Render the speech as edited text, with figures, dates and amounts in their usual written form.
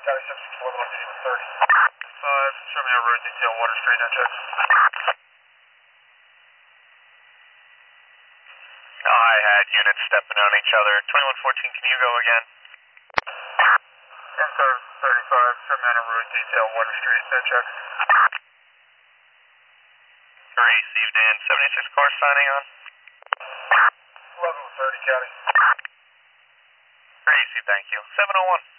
County 7611 on duty with 30. 5, show me a road detail, Water Street, no checks. I had units stepping on each other. 2114, can you go again? Yes, sir. 35, show me on a road detail, Water Street, no checks. Received in 76 car signing on. 11 with 30, County. Received, thank you. 701.